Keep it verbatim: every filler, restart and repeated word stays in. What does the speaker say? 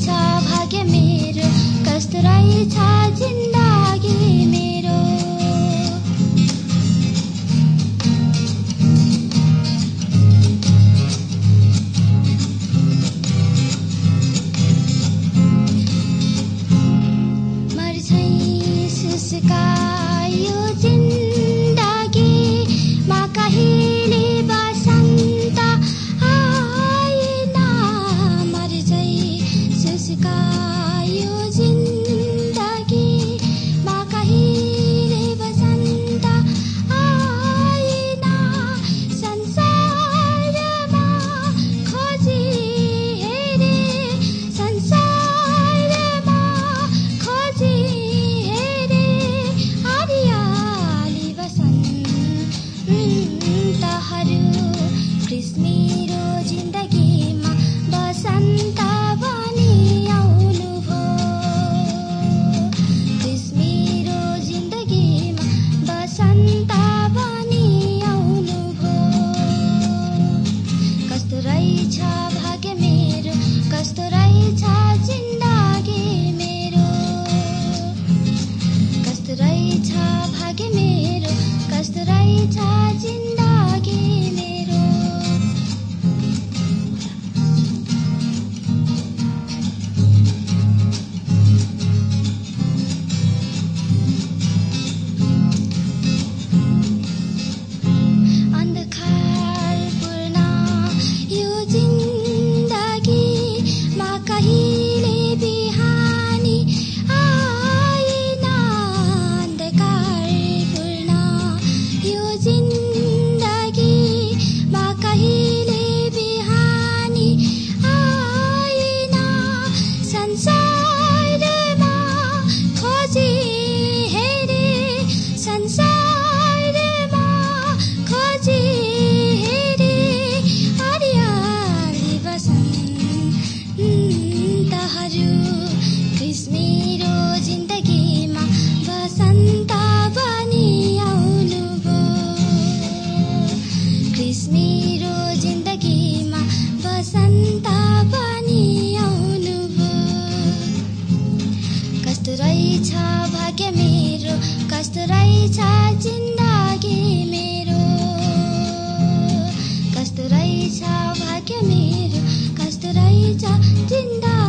रहेछ भाग्य मेरो, कस्तो रहेछ जिन्दगी मेरो। मर्छै सुस्कायो जिन्दगीमा कहिले बसन्त आएन। मर्छै सुस्कायो जिन्दगीमा कहिले बसन्त आएन। संसारमा खोजी हेरे, संसारमा खोजी हेरे, हरियाली बसन्तहरू। क्रिस मेरो जिन्दगीमा बसन्त बनी आउनुभयो। क्रिस मेरो जिन्दगीमा बसन्त बनी आउनुभयो। कस्तो रहेछ भाग्य मेरो, कस्तो रहेछ जिन्दगी मेरो। कस्तो रहेछ भाग्य मेरो, कस्तो रहेछ जिन्दगी मेरो। अन्धकारपूर्ण यो जिन्दगीमा कहिले बिहानी आएन। अन्धकारपूर्ण यो जिन्दगीमा कहिले बिहानी आएन। संसारमा खोजी हेरे, संसारमा खोजी हेरे, हरियाली बसन्तहरू। क्रिस मेरो जिन्दगीमा बसन्त बनी आउनुभयो। क्रिस मेरो जिन्दगीमा बसन्त बनी आउनुभयो। कस्तो रहेछ भाग्य मेरो, कस्तो रहेछ जिन्दगी मेरो। कस्तो रहेछ भाग्य मेरो, कस्तो रहेछ जिन्दगी